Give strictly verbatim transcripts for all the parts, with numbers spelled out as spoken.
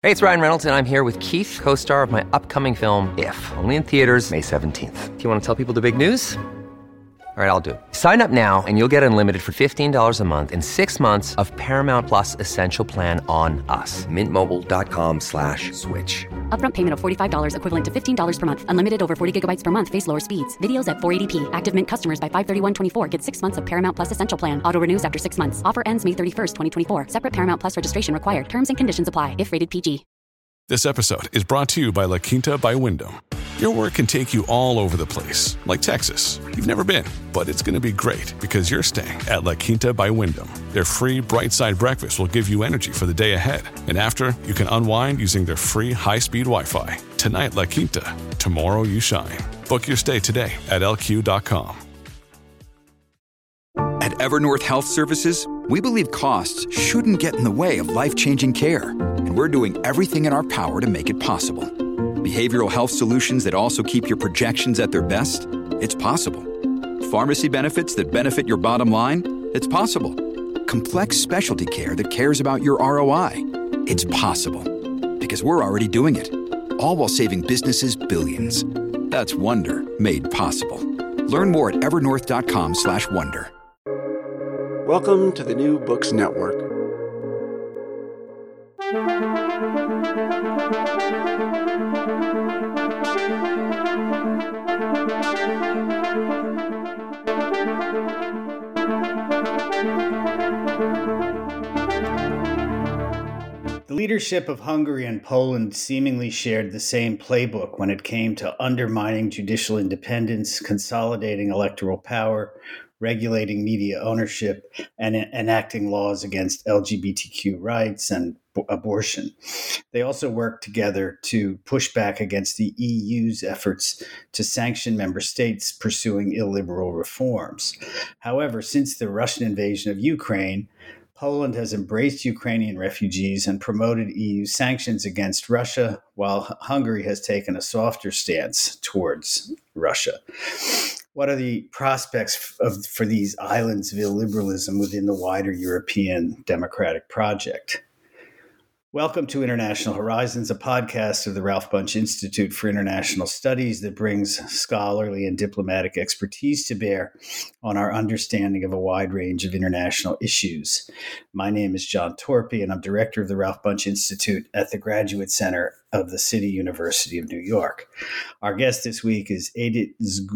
Hey, it's Ryan Reynolds, and I'm here with Keith, co-star of my upcoming film, If, only in theaters May seventeenth. Do you want to tell people the big news? All right, I'll do it. Sign up now and you'll get unlimited for fifteen dollars a month and six months of Paramount Plus Essential Plan on us. Mint Mobile dot com slash switch. Upfront payment of forty-five dollars equivalent to fifteen dollars per month. Unlimited over forty gigabytes per month. Face lower speeds. Videos at four eighty p. Active Mint customers by five thirty-one twenty-four get six months of Paramount Plus Essential Plan. Auto renews after six months. Offer ends May thirty-first, twenty twenty-four. Separate Paramount Plus registration required. Terms and conditions apply if rated P G. This episode is brought to you by La Quinta by Wyndham. Your work can take you all over the place, like Texas. You've never been, but it's going to be great because you're staying at La Quinta by Wyndham. Their free Bright Side breakfast will give you energy for the day ahead. And after, you can unwind using their free high-speed Wi-Fi. Tonight, La Quinta. Tomorrow, you shine. Book your stay today at L Q dot com. At Evernorth Health Services, we believe costs shouldn't get in the way of life-changing care, and we're doing everything in our power to make it possible. Behavioral health solutions that also keep your projections at their best? It's possible. Pharmacy benefits that benefit your bottom line? It's possible. Complex specialty care that cares about your R O I? It's possible. Because we're already doing it. All while saving businesses billions. That's Wonder made possible. Learn more at evernorth dot com slash wonder. Welcome to the New Books Network. The leadership of Hungary and Poland seemingly shared the same playbook when it came to undermining judicial independence, consolidating electoral power, regulating media ownership, and enacting laws against L G B T Q rights and b- abortion. They also worked together to push back against the E U's efforts to sanction member states pursuing illiberal reforms. However, since the Russian invasion of Ukraine, Poland has embraced Ukrainian refugees and promoted E U sanctions against Russia, while Hungary has taken a softer stance towards Russia. What are the prospects of, for these islands of illiberalism within the wider European democratic project? Welcome to International Horizons, a podcast of the Ralph Bunche Institute for International Studies that brings scholarly and diplomatic expertise to bear on our understanding of a wide range of international issues. My name is John Torpy, and I'm director of the Ralph Bunche Institute at the Graduate Center of the City University of New York. Our guest this week is Edith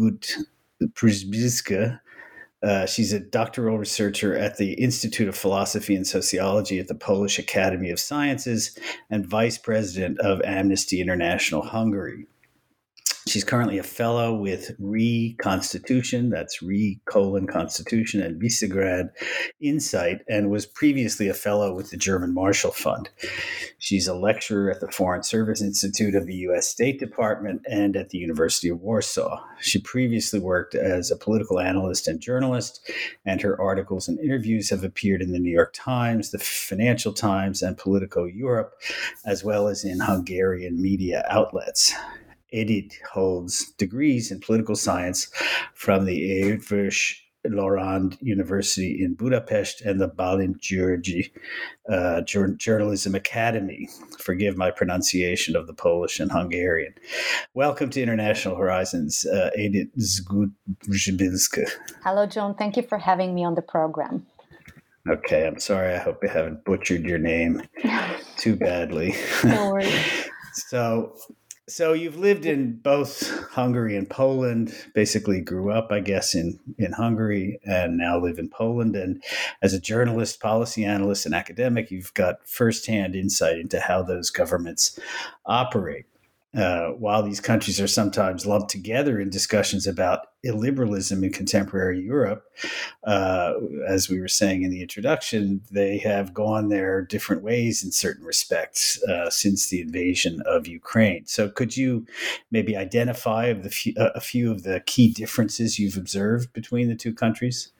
Zgut-Przybylska. Uh, she's a doctoral researcher at the Institute of Philosophy and Sociology at the Polish Academy of Sciences and vice president of Amnesty International Hungary. She's currently a fellow with Re-Constitution, that's Re colon Constitution, and Visegrad Insight, and was previously a fellow with the German Marshall Fund. She's a lecturer at the Foreign Service Institute of the U S State Department and at the University of Warsaw. She previously worked as a political analyst and journalist, and her articles and interviews have appeared in the New York Times, the Financial Times, and Politico Europe, as well as in Hungarian media outlets. Edith holds degrees in political science from the Eötvös Loránd University in Budapest and the Bálint György uh, Journalism Academy. Forgive my pronunciation of the Polish and Hungarian. Welcome to International Horizons, uh, Edith Zgut-Przybylska. Hello, John. Thank you for having me on the program. Okay, I'm sorry. I hope I haven't butchered your name too badly. No worries. So... So you've lived in both Hungary and Poland, basically grew up, I guess, in, in Hungary and now live in Poland. And as a journalist, policy analyst, and academic, you've got firsthand insight into how those governments operate. Uh, while these countries are sometimes lumped together in discussions about illiberalism in contemporary Europe, uh, as we were saying in the introduction, they have gone their different ways in certain respects uh, since the invasion of Ukraine. So could you maybe identify the few, uh, a few of the key differences you've observed between the two countries?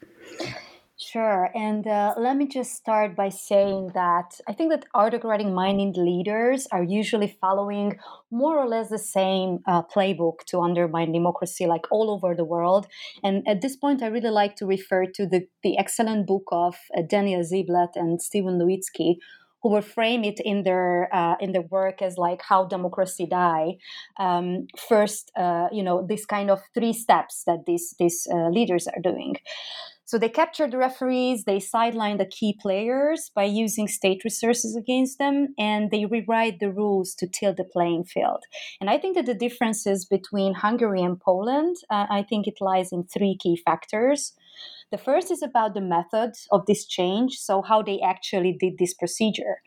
Sure. And uh, let me just start by saying that I think that autocratic-minded leaders are usually following more or less the same uh, playbook to undermine democracy, like all over the world. And at this point, I really like to refer to the, the excellent book of uh, Daniel Ziblatt and Steven Levitsky who will frame it in their uh, in their work as like how democracy die. Um, first, uh, you know, this kind of three steps that these these uh, leaders are doing. So they capture the referees, they sideline the key players by using state resources against them, and they rewrite the rules to tilt the playing field. And I think that the differences between Hungary and Poland, uh, I think it lies in three key factors. The first is about the method of this change, so how they actually did this procedure.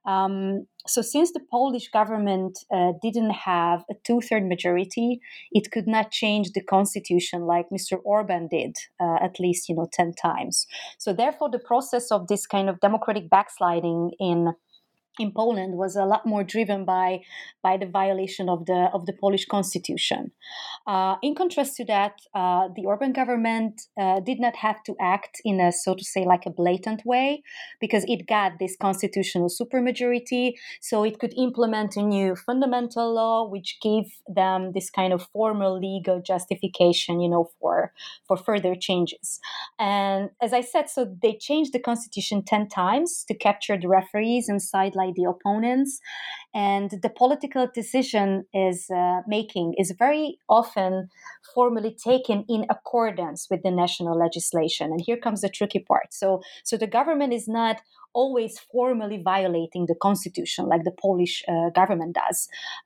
Um, so since the Polish government uh, didn't have a two-third majority, it could not change the constitution like Mister Orban did, uh, at least, you know, ten times. So therefore, the process of this kind of democratic backsliding in in Poland was a lot more driven by by the violation of the of the Polish constitution. Uh, in contrast to that, uh, the Orban government uh, did not have to act in a, so to say, like a blatant way, because it got this constitutional supermajority, so it could implement a new fundamental law which gave them this kind of formal legal justification, you know, for for further changes. And as I said, so they changed the constitution ten times to capture the referees and sideline the opponents, and the political decision is uh, making is very often formally taken in accordance with the national legislation. And here comes the tricky part. So, so the government is not always formally violating the constitution like the Polish uh, government does.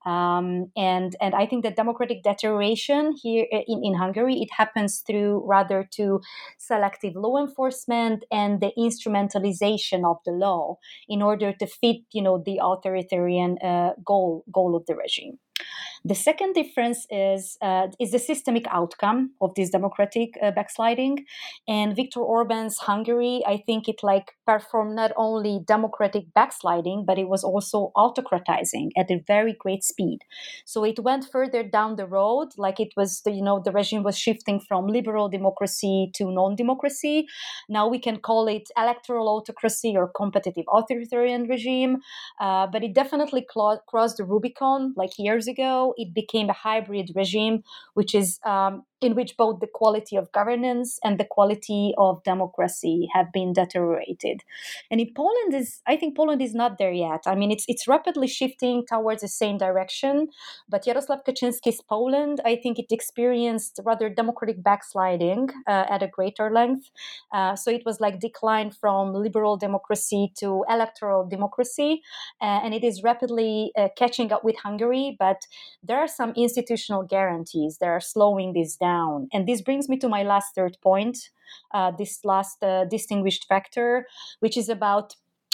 Um, and, and I think that democratic deterioration here in, in Hungary, it happens through rather to selective law enforcement and the instrumentalization of the law in order to fit, you know, the authoritarian uh, goal, goal of the regime. The second difference is uh, is the systemic outcome of this democratic uh, backsliding. And Viktor Orban's Hungary, I think it like performed not only democratic backsliding, but it was also autocratizing at a very great speed. So it went further down the road, like it was, the, you know, the regime was shifting from liberal democracy to non-democracy. Now we can call it electoral autocracy or competitive authoritarian regime. Uh, but it definitely cl- crossed the Rubicon like years ago. It became a hybrid regime, which is um, in which both the quality of governance and the quality of democracy have been deteriorated. And in Poland is, I think Poland is not there yet. I mean, it's it's rapidly shifting towards the same direction. But Jarosław Kaczynski's Poland, I think it experienced rather democratic backsliding uh, at a greater length. Uh, so it was like decline from liberal democracy to electoral democracy, uh, and it is rapidly uh, catching up with Hungary. But there are some institutional guarantees that are slowing this down. And this brings me to my last third point, uh, this last uh, distinguished factor, which is about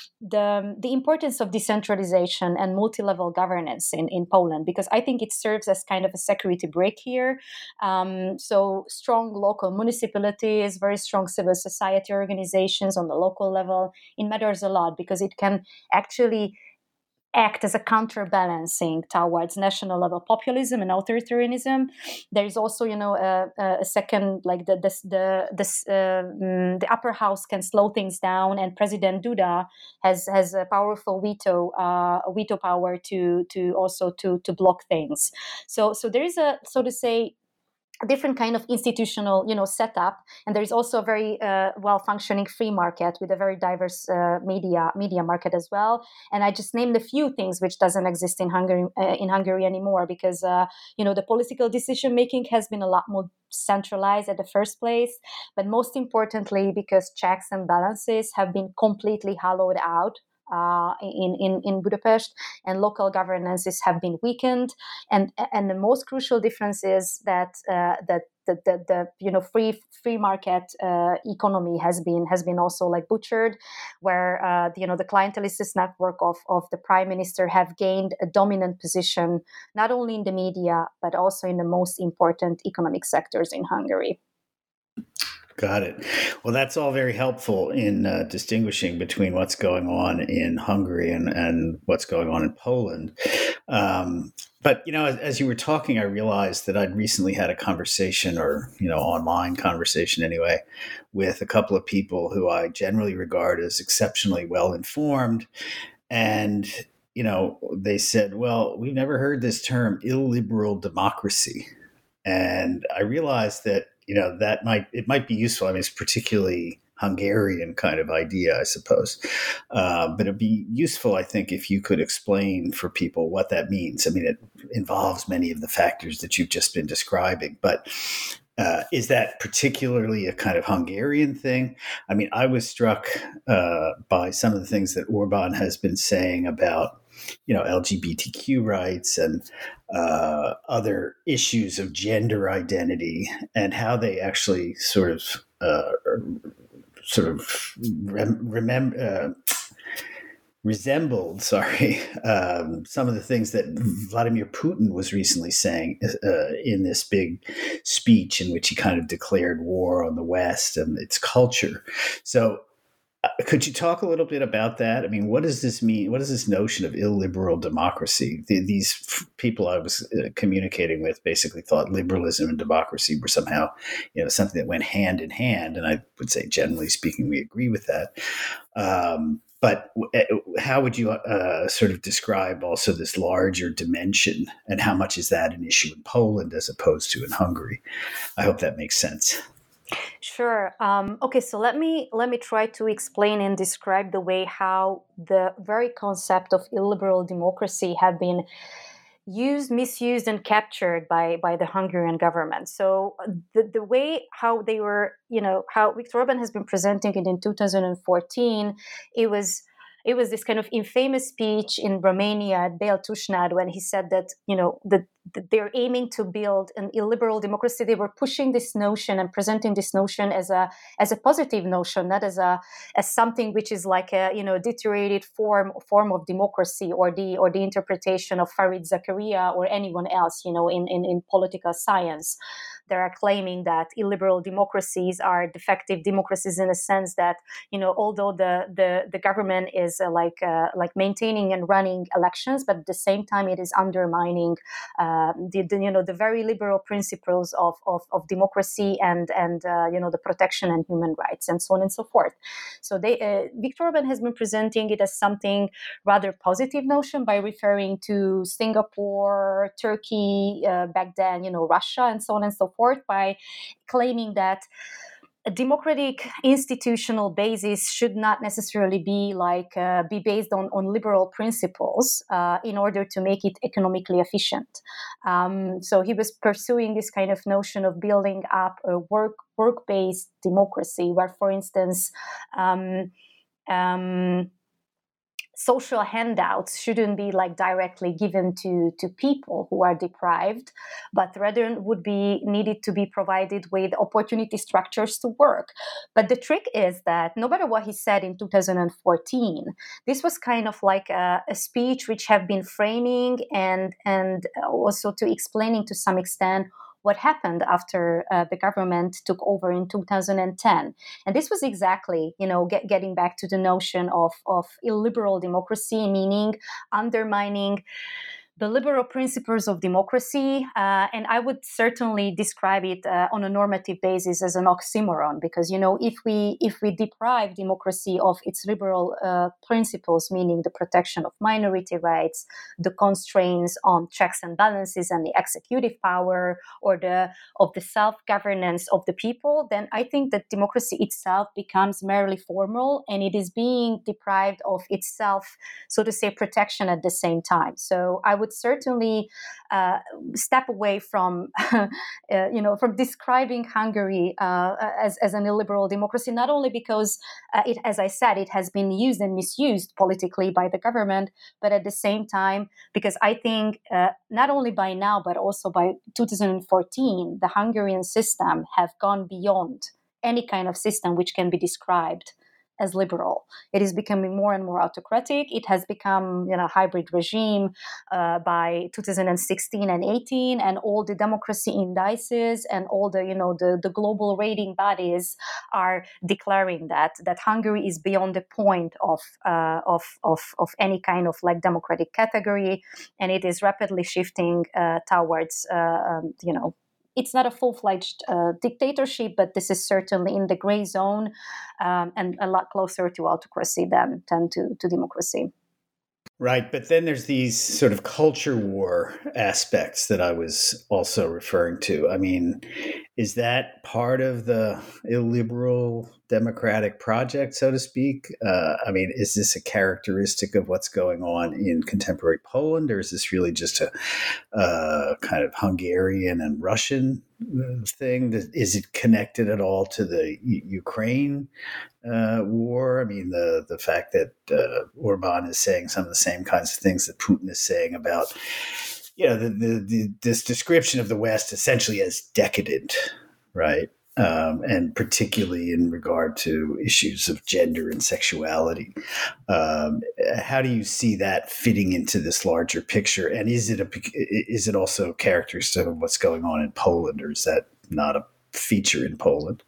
the, the importance of decentralization and multi-level governance in, in Poland, because I think it serves as kind of a security brake here. Um, so strong local municipalities, very strong civil society organizations on the local level, it matters a lot because it can actually act as a counterbalancing towards national level populism and authoritarianism. There is also, you know, a, a second, like the this, the this, uh, the upper house can slow things down, and President Duda has has a powerful veto uh, veto power to to also to to block things. So so there is a, so to say, a different kind of institutional, you know, setup, and there is also a very uh, well-functioning free market with a very diverse uh, media media market as well. And I just named a few things which doesn't exist in Hungary uh, in Hungary anymore, because uh, you know, the political decision making has been a lot more centralized at the first place, but most importantly because checks and balances have been completely hollowed out Uh, in, in, in Budapest, and local governances have been weakened. And and the most crucial difference is that uh, that the, the, the you know free free market uh, economy has been has been also like butchered, where uh, the, you know the clientelist network of, of the prime minister have gained a dominant position not only in the media but also in the most important economic sectors in Hungary. Got it. Well, that's all very helpful in uh, distinguishing between what's going on in Hungary and, and what's going on in Poland. Um, but, you know, as, as you were talking, I realized that I'd recently had a conversation, or, you know, online conversation anyway, with a couple of people who I generally regard as exceptionally well-informed. And, you know, they said, well, we've never heard this term illiberal democracy. And I realized that, you know, that might, it might be useful. I mean, it's particularly Hungarian kind of idea, I suppose. Uh, but it'd be useful, I think, if you could explain for people what that means. I mean, it involves many of the factors that you've just been describing, but uh, is that particularly a kind of Hungarian thing? I mean, I was struck uh, by some of the things that Orban has been saying about, you know, L G B T Q rights and uh, other issues of gender identity, and how they actually sort of uh, sort of rem- remember. Uh, resembled, sorry, um, some of the things that Vladimir Putin was recently saying uh, in this big speech in which he kind of declared war on the West and its culture. So uh, could you talk a little bit about that? I mean, what does this mean? What is this notion of illiberal democracy? The, these f- people I was uh, communicating with basically thought liberalism and democracy were somehow, you know, something that went hand in hand. And I would say, generally speaking, we agree with that. Um, But how would you uh, sort of describe also this larger dimension, and how much is that an issue in Poland as opposed to in Hungary? I hope that makes sense. Sure. Um, okay, so let me let me try to explain and describe the way how the very concept of illiberal democracy have been used, misused, and captured by by the Hungarian government. So the the way how they were, you know, how Viktor Orban has been presenting it in two thousand fourteen, it was it was this kind of infamous speech in Romania at Bălţi-Șanad when he said that, you know, that, that they're aiming to build an illiberal democracy. They were pushing this notion and presenting this notion as a as a positive notion, not as a as something which is like a, you know, deteriorated form form of democracy, or the or the interpretation of Fareed Zakaria or anyone else, you know, in, in, in political science. They are claiming that illiberal democracies are defective democracies in a sense that, you know, although the the, the government is uh, like uh, like maintaining and running elections, but at the same time it is undermining uh, the, the you know the very liberal principles of of, of democracy and and uh, you know the protection and human rights and so on and so forth. So they uh, Viktor Orban has been presenting it as something rather positive notion by referring to Singapore, Turkey, uh, back then, you know, Russia, and so on and so forth, by claiming that a democratic institutional basis should not necessarily be like uh, be based on, on liberal principles uh, in order to make it economically efficient. Um, so he was pursuing this kind of notion of building up a work work-based democracy, where, for instance, um, um, social handouts shouldn't be like directly given to, to people who are deprived, but rather would be needed to be provided with opportunity structures to work. But the trick is that no matter what he said in two thousand fourteen, this was kind of like a, a speech which have been framing and, and also to explaining to some extent what happened after uh, the government took over in two thousand ten. And this was exactly, you know, get, getting back to the notion of, of illiberal democracy, meaning undermining the liberal principles of democracy. Uh, and I would certainly describe it uh, on a normative basis as an oxymoron, because, you know, if we if we deprive democracy of its liberal uh, principles, meaning the protection of minority rights, the constraints on checks and balances and the executive power, or the of the self-governance of the people, then I think that democracy itself becomes merely formal, and it is being deprived of itself, so to say, protection at the same time. So I would certainly uh, step away from, uh, you know, from describing Hungary uh, as, as an illiberal democracy, not only because uh, it, as I said, it has been used and misused politically by the government, but at the same time, because I think uh, not only by now, but also by two thousand fourteen, the Hungarian system have gone beyond any kind of system which can be described as liberal. It is becoming more and more autocratic. It has become, you know, a hybrid regime uh, by two thousand sixteen and eighteen, and all the democracy indices and all the, you know, the, the global rating bodies are declaring that that Hungary is beyond the point of uh, of, of of any kind of like democratic category, and it is rapidly shifting uh, towards, uh, um, you know. It's not a full-fledged uh, dictatorship, but this is certainly in the gray zone um, and a lot closer to autocracy than, than to, to democracy. Right. But then there's these sort of culture war aspects that I was also referring to. I mean, Is that part of the illiberal democratic project, so to speak? Uh, I mean, is this a characteristic of what's going on in contemporary Poland, or is this really just a uh, kind of Hungarian and Russian thing? Is it connected at all to the U- Ukraine uh, war? I mean, the the fact that uh, Orban is saying some of the same kinds of things that Putin is saying about, you know, the, the, the this description of the West essentially as decadent, right? Um, and particularly in regard to issues of gender and sexuality. Um, how do you see that fitting into this larger picture? And is it a is it also characteristic of what's going on in Poland, or is that not a feature in Poland?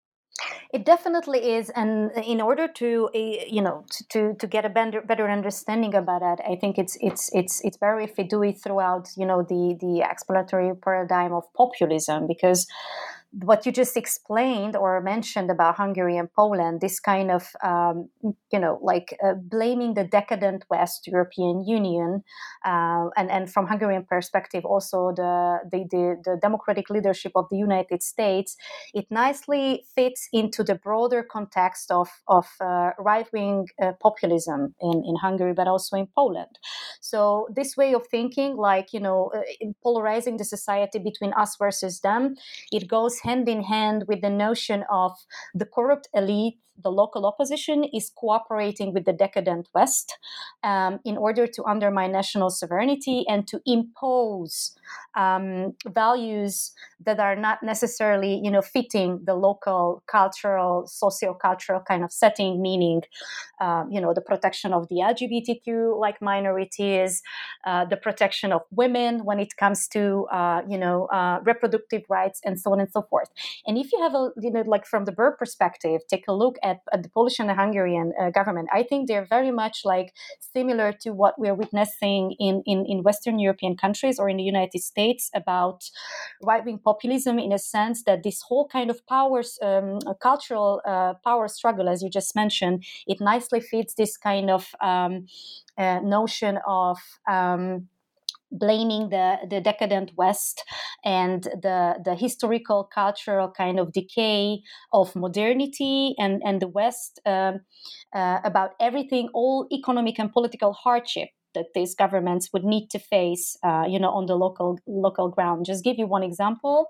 It definitely is, and in order to, you know, to to get a better better understanding about that, I think it's it's it's it's better if we do it throughout, you know, the the explanatory paradigm of populism, because what you just explained or mentioned about Hungary and Poland, this kind of, um, you know, like uh, blaming the decadent West European Union, uh, and, and from Hungarian perspective, also the, the, the, the democratic leadership of the United States, it nicely fits into the broader context of, of uh, right-wing uh, populism in, in Hungary, but also in Poland. So this way of thinking, like, you know, uh, polarizing the society between us versus them, it goes hand in hand with the notion of the corrupt elite, the local opposition, is cooperating with the decadent West um, in order to undermine national sovereignty and to impose um, values that are not necessarily, you know, fitting the local cultural, socio-cultural kind of setting, meaning, um, you know, the protection of the L G B T Q like minorities, uh, the protection of women when it comes to, uh, you know, uh, reproductive rights, and so on and so forth. And if you have a, you know, like from the Burr perspective, take a look at, at the Polish and the Hungarian uh, government. I think they're very much like similar to what we're witnessing in, in, in Western European countries or in the United States about right-wing populism, in a sense that this whole kind of powers, um, cultural uh, power struggle, as you just mentioned, it nicely fits this kind of um, uh, notion of um, blaming the, the decadent West and the, the historical, cultural kind of decay of modernity and, and the West um, uh, about everything, all economic and political hardship that these governments would need to face, uh, you know, on the local local ground. Just give you one example.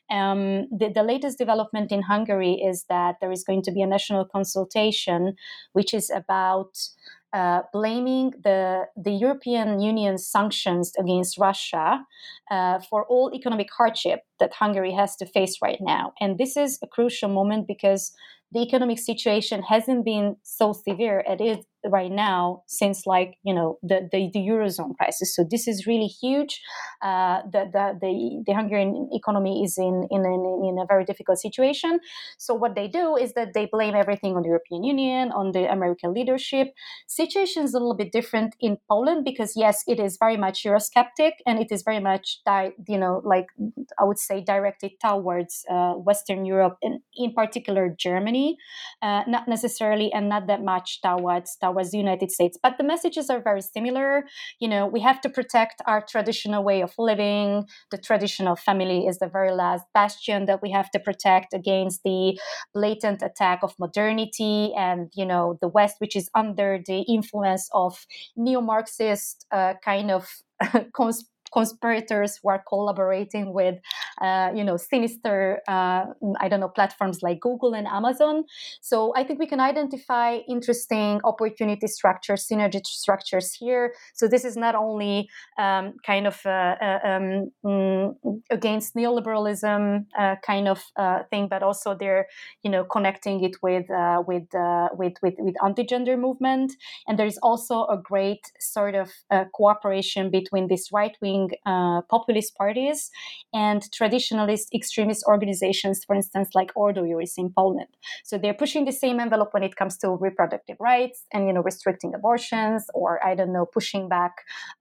Um, the, the latest development in Hungary is that there is going to be a national consultation, which is about Uh, blaming the, the European Union sanctions against Russia uh, for all economic hardship that Hungary has to face right now. And this is a crucial moment because the economic situation hasn't been so severe as it is right now since, like, you know, the, the, the Eurozone crisis. So this is really huge. Uh, the, the, the, the Hungarian economy is in, in, in, in a very difficult situation. So what they do is that they blame everything on the European Union, on the American leadership. Situation is a little bit different in Poland because, yes, it is very much Eurosceptic and it is very much, di- you know, like I would say directed towards uh, Western Europe and in particular Germany, uh, not necessarily and not that much towards, towards the United States. But the messages are very similar. You know, we have to protect our traditional way of living. The traditional family is the very last bastion that we have to protect against the blatant attack of modernity and, you know, the West, which is under the influence of neo-Marxist uh, kind of cons- conspirators who are collaborating with, uh, you know, sinister, uh, I don't know, platforms like Google and Amazon. So I think we can identify interesting opportunity structures, synergy structures here. So this is not only um, kind of uh, uh, um, mm, against neoliberalism uh, kind of uh, thing, but also they're, you know, connecting it with uh, with, uh, with with with anti-gender movement. And there is also a great sort of uh, cooperation between this right-wing Uh, populist parties and traditionalist extremist organizations, for instance, like Ordo Iuris in Poland. So they're pushing the same envelope when it comes to reproductive rights and, you know, restricting abortions, or, I don't know, pushing back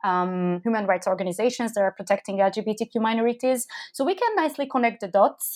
um, human rights organizations that are protecting L G B T Q minorities. So we can nicely connect the dots.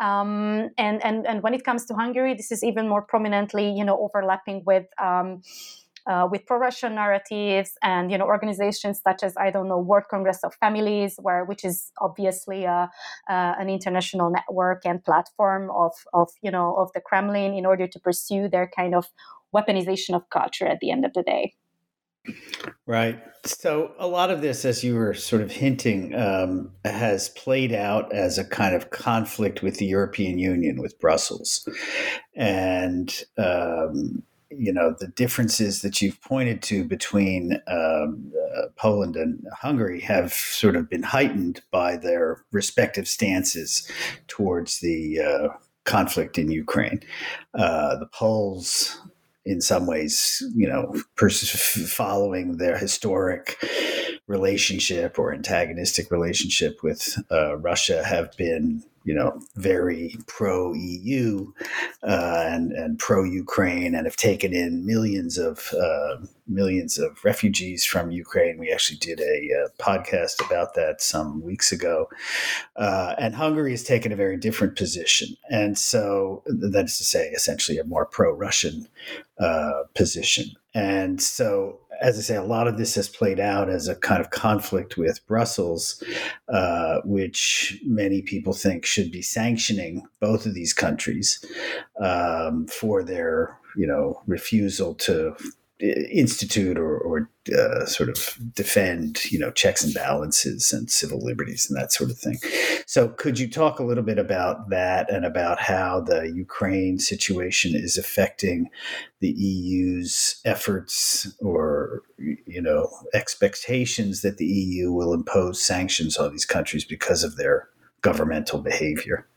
Um, and, and, and when it comes to Hungary, this is even more prominently, you know, overlapping with um, uh, with pro-Russian narratives, and you know organizations such as I don't know World Congress of Families, where which is obviously a, uh, an international network and platform of of you know of the Kremlin in order to pursue their kind of weaponization of culture at the end of the day. Right. So a lot of this, as you were sort of hinting, um, has played out as a kind of conflict with the European Union, with Brussels. And, um, you know, the differences that you've pointed to between um, uh, Poland and Hungary have sort of been heightened by their respective stances towards the uh, conflict in Ukraine. Uh, the Poles, in some ways, you know, pers- following their historic relationship or antagonistic relationship with uh, Russia, have been, you know, very pro-E U uh, and, and pro-Ukraine, and have taken in millions of uh, millions of refugees from Ukraine. We actually did a, a podcast about that some weeks ago. Uh, and Hungary has taken a very different position. And so that is to say, essentially a more pro-Russian uh, position. And so, as I say, a lot of this has played out as a kind of conflict with Brussels, uh, which many people think should be sanctioning both of these countries um, for their, you know, refusal to institute or, or uh, sort of defend, you know, checks and balances and civil liberties and that sort of thing. So could you talk a little bit about that and about how the Ukraine situation is affecting the E U's efforts or, you know, expectations that the E U will impose sanctions on these countries because of their governmental behavior?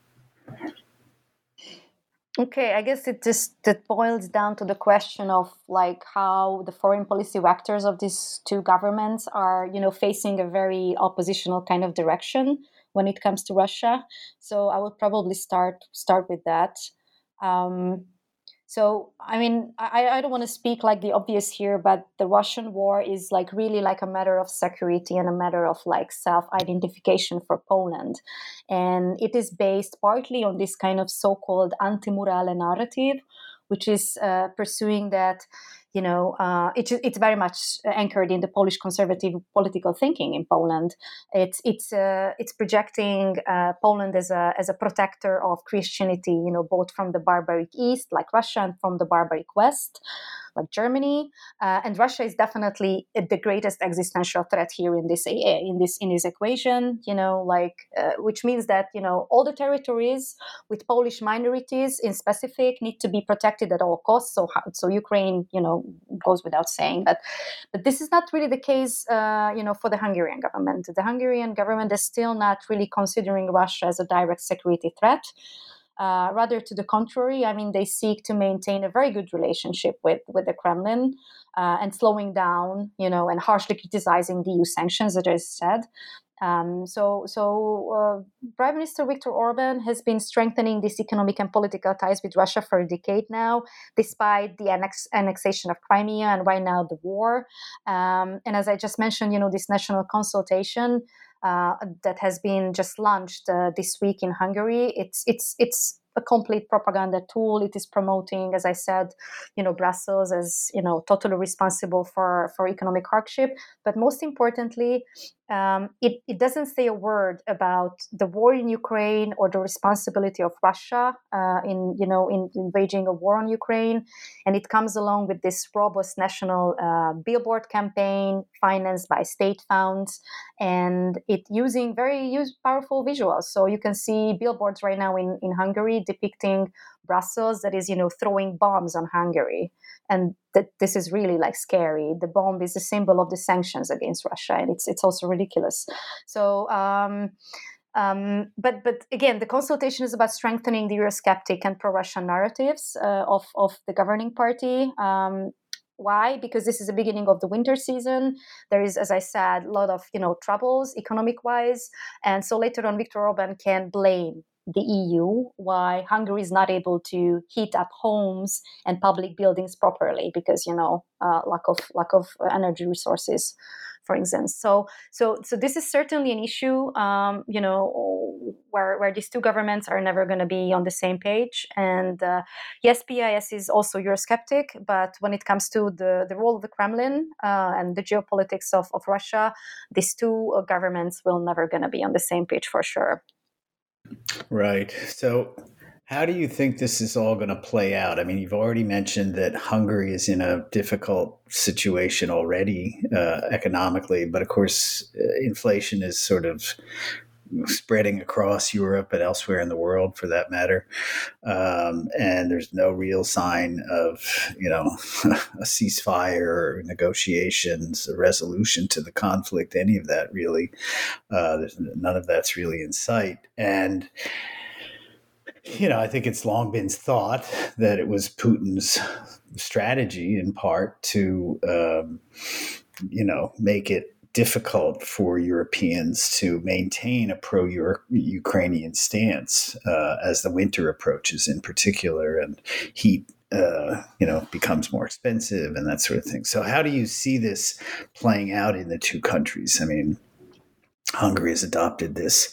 Okay, I guess it just it boils down to the question of like how the foreign policy vectors of these two governments are, you know, facing a very oppositional kind of direction when it comes to Russia. So I would probably start start with that. Um, So, I mean, I, I don't want to speak like the obvious here, but the Russian war is like really like a matter of security and a matter of like self-identification for Poland. And it is based partly on this kind of so-called anti-Murale narrative, which is uh, pursuing that, you know, uh, it, it's very much anchored in the Polish conservative political thinking in Poland. It's it's uh, it's projecting uh, Poland as a as a protector of Christianity, you know, both from the barbaric East, like Russia, and from the barbaric West, like Germany. Uh, and Russia is definitely the greatest existential threat here in this in this in this equation. You know, like uh, which means that you know all the territories with Polish minorities in specific need to be protected at all costs. So so Ukraine, you know, goes without saying. But but this is not really the case, uh, you know, for the Hungarian government. The Hungarian government is still not really considering Russia as a direct security threat. Uh, rather to the contrary, I mean, they seek to maintain a very good relationship with, with the Kremlin uh, and slowing down, you know, and harshly criticizing the E U sanctions, as I said. Um, so, so uh, Prime Minister Viktor Orban has been strengthening these economic and political ties with Russia for a decade now, despite the annex- annexation of Crimea and right now the war. Um, and as I just mentioned, you know, this national consultation uh, that has been just launched uh, this week in Hungary, it's it's it's a complete propaganda tool. It is promoting, as I said, you know, Brussels as, you know, totally responsible for, for economic hardship. But most importantly, um, it, it doesn't say a word about the war in Ukraine or the responsibility of Russia uh, in, you know, in, in waging a war on Ukraine. And it comes along with this robust national uh, billboard campaign financed by state funds, and it using very use, powerful visuals. So you can see billboards right now in, in Hungary depicting Brussels that is, you know, throwing bombs on Hungary. And that this is really like scary. The bomb is a symbol of the sanctions against Russia, and it's it's also ridiculous. So, um, um, but but again, the consultation is about strengthening the Eurosceptic and pro-Russian narratives uh, of of the governing party. Um, Why? Because this is the beginning of the winter season. There is, as I said, a lot of, you know, troubles economic-wise. And so later on, Viktor Orban can blame the E U why Hungary is not able to heat up homes and public buildings properly because, you know, uh, lack of lack of energy resources for instance. So, so, so this is certainly an issue, um, you know, where where these two governments are never going to be on the same page. And uh, yes, P I S is also Eurosceptic, but when it comes to the, the role of the Kremlin uh, and the geopolitics of, of Russia, these two uh, governments will never going to be on the same page for sure. Right. So how do you think this is all going to play out? I mean, you've already mentioned that Hungary is in a difficult situation already uh, economically, but of course, uh, inflation is sort of spreading across Europe and elsewhere in the world, for that matter. Um, and there's no real sign of, you know, a ceasefire or negotiations, a resolution to the conflict, any of that really. Uh, there's none of that's really in sight. And, you know, I think it's long been thought that it was Putin's strategy in part to, um, you know, make it difficult for Europeans to maintain a pro-Ukrainian stance uh, as the winter approaches in particular, and heat, uh, you know, becomes more expensive and that sort of thing. So how do you see this playing out in the two countries? I mean, Hungary has adopted this,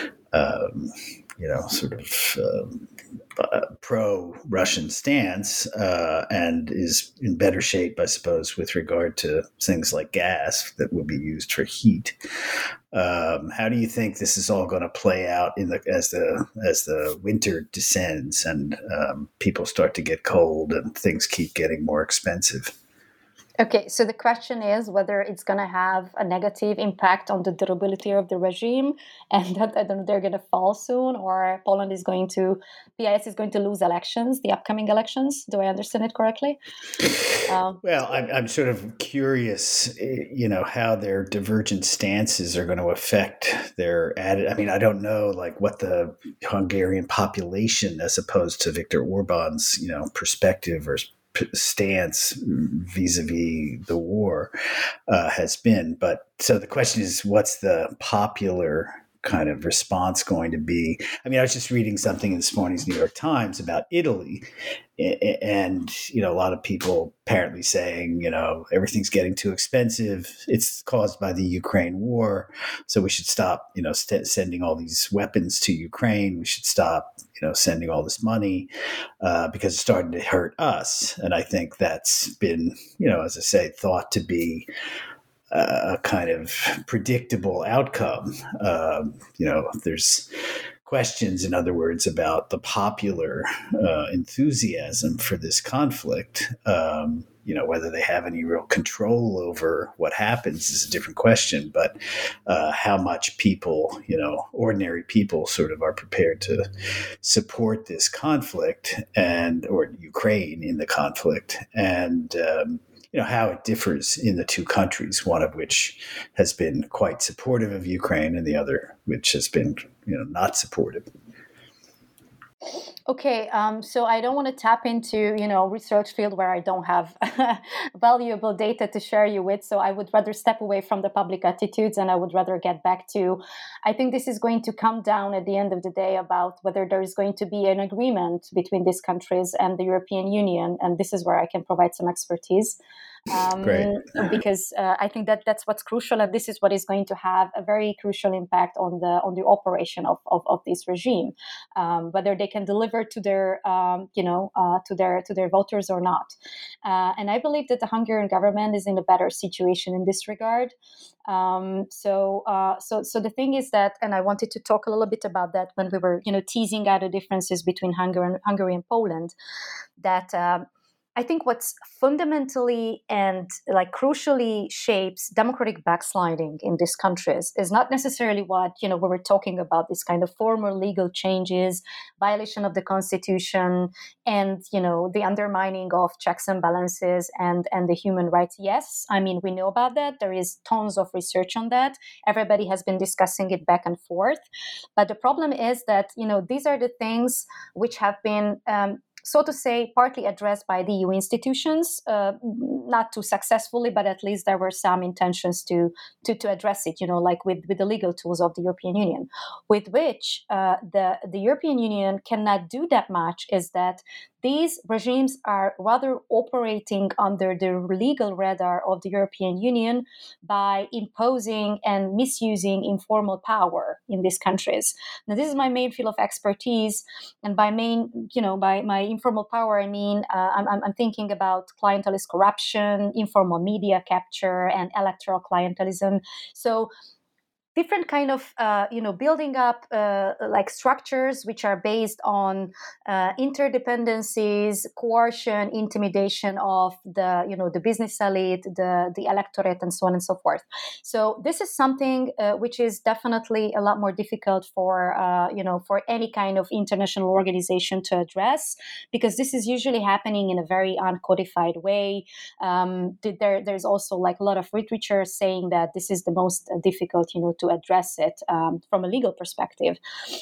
um, you know, sort of um, uh, pro-Russian stance uh, and is in better shape, I suppose, with regard to things like gas that will be used for heat. Um, how do you think this is all going to play out in the as the as the winter descends and um, people start to get cold and things keep getting more expensive? Okay, so the question is whether it's going to have a negative impact on the durability of the regime and that they're going to fall soon, or Poland is going to, P I S is going to lose elections, the upcoming elections. Do I understand it correctly? Um, well, I'm, I'm sort of curious, you know, how their divergent stances are going to affect their added. I mean, I don't know, like, what the Hungarian population, as opposed to Viktor Orban's, you know, perspective or stance vis-a-vis the war uh, has been. But so the question is, what's the popular kind of response going to be? I mean, I was just reading something in this morning's New York Times about Italy, and, you know, a lot of people apparently saying, you know, everything's getting too expensive. It's caused by the Ukraine war. So we should stop, you know, st- sending all these weapons to Ukraine. We should stop, you know, sending all this money uh, because it's starting to hurt us. And I think that's been, you know, as I say, thought to be a kind of predictable outcome. Um, you know, there's questions, in other words, about the popular uh, enthusiasm for this conflict. Um, you know, whether they have any real control over what happens is a different question, but uh, how much people, you know, ordinary people sort of are prepared to support this conflict and, or Ukraine in the conflict, and, um, you know, how it differs in the two countries, one of which has been quite supportive of Ukraine and the other which has been, you know, not supportive. Okay, um, so I don't want to tap into, you know, research field where I don't have valuable data to share you with. So I would rather step away from the public attitudes, and I would rather get back to, I think this is going to come down at the end of the day about whether there is going to be an agreement between these countries and the European Union. And this is where I can provide some expertise. Um, Great. Because uh, I think that that's what's crucial, and this is what is going to have a very crucial impact on the on the operation of of, of this regime, um, whether they can deliver to their um, you know uh, to their to their voters or not. Uh, and I believe that the Hungarian government is in a better situation in this regard. Um, so uh, so so the thing is that, and I wanted to talk a little bit about that when we were you know teasing out the differences between Hungary and, Hungary and Poland, that. Um, I think what's fundamentally and like crucially shapes democratic backsliding in these countries is not necessarily what, you know, we were talking about, this kind of formal legal changes, violation of the constitution, and, you know, the undermining of checks and balances and, and the human rights. Yes, I mean, we know about that. There is tons of research on that. Everybody has been discussing it back and forth. But the problem is that, you know, these are the things which have been um, so to say, partly addressed by the E U institutions, uh, not too successfully, but at least there were some intentions to to, to address it, you know, like with, with the legal tools of the European Union, with which uh, the, the European Union cannot do that much, is that these regimes are rather operating under the legal radar of the European Union by imposing and misusing informal power in these countries. Now, this is my main field of expertise, and by main, you know, by my informal power, I mean uh, I'm, I'm thinking about clientelist corruption, informal media capture, and electoral clientelism. So different kind of, uh, you know, building up uh, like structures which are based on uh, interdependencies, coercion, intimidation of the, you know, the business elite, the the electorate, and so on and so forth. So this is something uh, which is definitely a lot more difficult for, uh, you know, for any kind of international organization to address, because this is usually happening in a very uncodified way. Um, there, there's also like a lot of literature saying that this is the most difficult, you know, to address it um, from a legal perspective.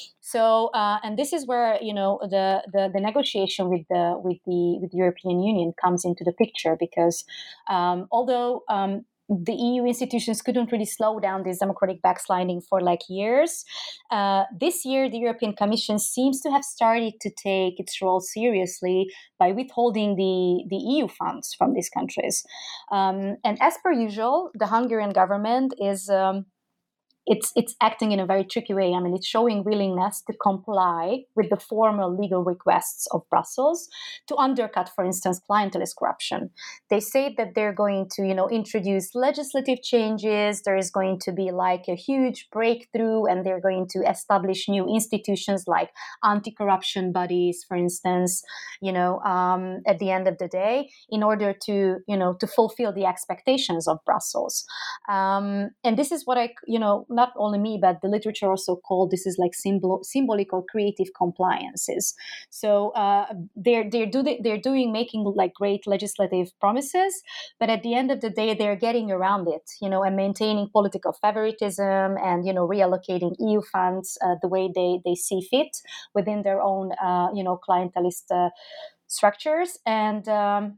So, uh, and this is where, you know, the, the the negotiation with the with the with the European Union comes into the picture, because um, although um, the E U institutions couldn't really slow down this democratic backsliding for like years, uh, this year the European Commission seems to have started to take its role seriously by withholding the, the E U funds from these countries. Um, and as per usual, the Hungarian government is um, It's it's acting in a very tricky way. I mean, it's showing willingness to comply with the formal legal requests of Brussels to undercut, for instance, clientelist corruption. They say that they're going to, you know, introduce legislative changes. There is going to be like a huge breakthrough, and they're going to establish new institutions like anti-corruption bodies, for instance, you know, um, at the end of the day, in order to, you know, to fulfill the expectations of Brussels. Um, and this is what I, you know, not only me, but the literature also called this is like symbol, symbolic or creative compliances. So uh, they're they're do they're doing making like great legislative promises, but at the end of the day, they're getting around it, you know, and maintaining political favoritism and, you know, reallocating E U funds uh, the way they they see fit within their own uh, you know clientelist uh, structures. And um,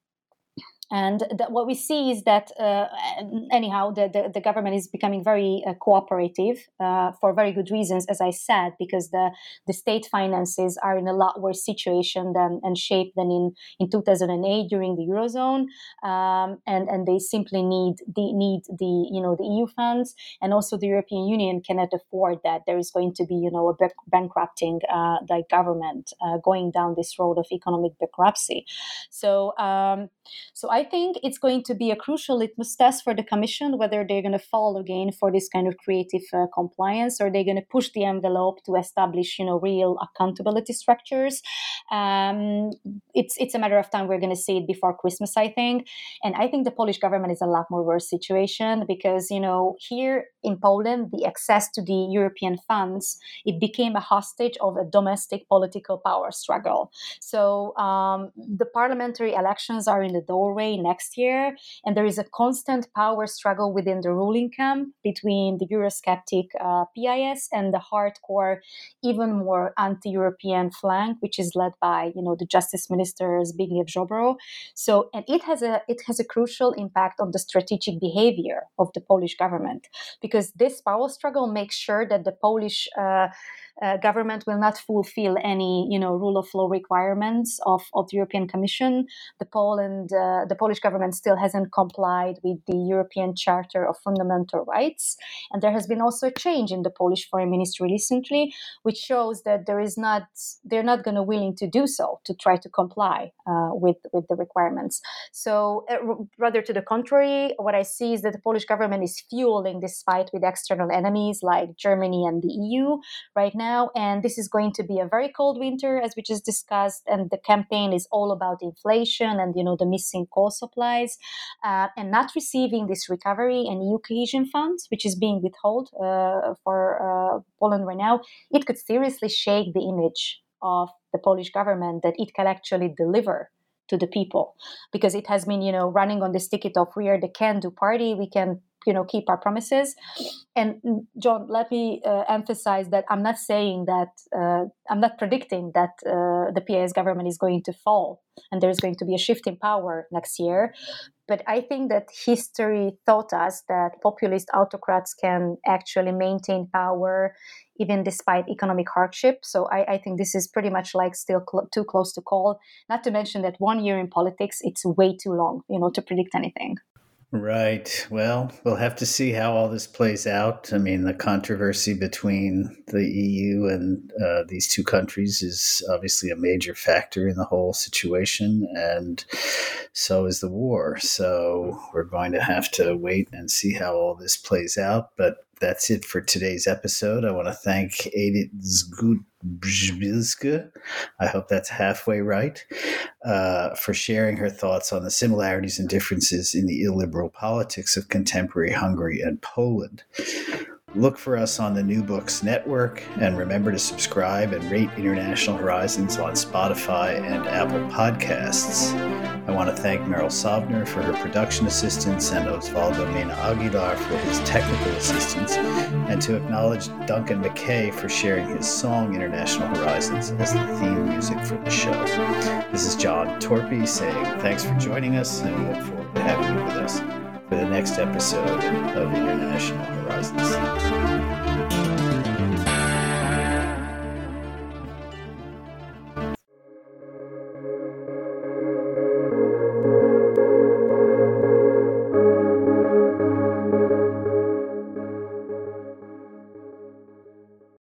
And that what we see is that, uh, anyhow, the, the, the government is becoming very uh, cooperative uh, for very good reasons, as I said, because the, the state finances are in a lot worse situation than and shape than in, in two thousand eight during the Eurozone, um, and and they simply need the need the you know the E U funds, and also the European Union cannot afford that. There is going to be you know a bankrupting uh, the government uh, going down this road of economic bankruptcy. So um, so I think it's going to be a crucial litmus test for the Commission whether they're going to fall again for this kind of creative uh, compliance, or they're going to push the envelope to establish, you know, real accountability structures. Um, it's it's a matter of time. We're going to see it before Christmas, I think. And I think the Polish government is a lot more worse situation because, you know, here in Poland, the access to the European funds, it became a hostage of a domestic political power struggle. So um, the parliamentary elections are in the doorway next year, and there is a constant power struggle within the ruling camp between the Eurosceptic uh, P I S and the hardcore, even more anti-European flank, which is led by, you know, the Justice Minister Zbigniew Ziobro. So, and it has a it has a crucial impact on the strategic behavior of the Polish government, because this power struggle makes sure that the Polish uh, uh, government will not fulfill any, you know, rule of law requirements of, of the European Commission. The Poland, uh, the Polish government still hasn't complied with the European Charter of Fundamental Rights, and there has been also a change in the Polish Foreign Ministry recently, which shows that there is not they're not going to willing to do so to try to comply uh, with with the requirements. So uh, rather to the contrary, what I see is that the Polish government is fueling this fight with external enemies like Germany and the E U right now, and this is going to be a very cold winter, as we just discussed. And the campaign is all about inflation and, you know, the missing coal supplies, uh, and not receiving this recovery and E U cohesion funds, which is being withheld uh, for uh, Poland right now. It could seriously shake the image of the Polish government that it can actually deliver to the people, because it has been, you know, running on this ticket of we are the can-do party, we can you know, keep our promises. And John, let me uh, emphasize that I'm not saying that, uh, I'm not predicting that uh, the P A S government is going to fall and there's going to be a shift in power next year. But I think that history taught us that populist autocrats can actually maintain power even despite economic hardship. So I, I think this is pretty much like still cl- too close to call. Not to mention that one year in politics, it's way too long, you know, to predict anything. Right. Well, we'll have to see how all this plays out. I mean, the controversy between the E U and uh, these two countries is obviously a major factor in the whole situation, and so is the war. So we're going to have to wait and see how all this plays out. But that's it for today's episode. I want to thank Edith Zgubrzbilska, I hope that's halfway right, uh, for sharing her thoughts on the similarities and differences in the illiberal politics of contemporary Hungary and Poland. Look for us on the New Books Network, and remember to subscribe and rate International Horizons on Spotify and Apple Podcasts. I want to thank Meryl Sovner for her production assistance and Osvaldo Mena Aguilar for his technical assistance, and to acknowledge Duncan McKay for sharing his song International Horizons as the theme music for the show. This is John Torpy saying thanks for joining us, and we look forward to having you with us for the next episode of International Horizons.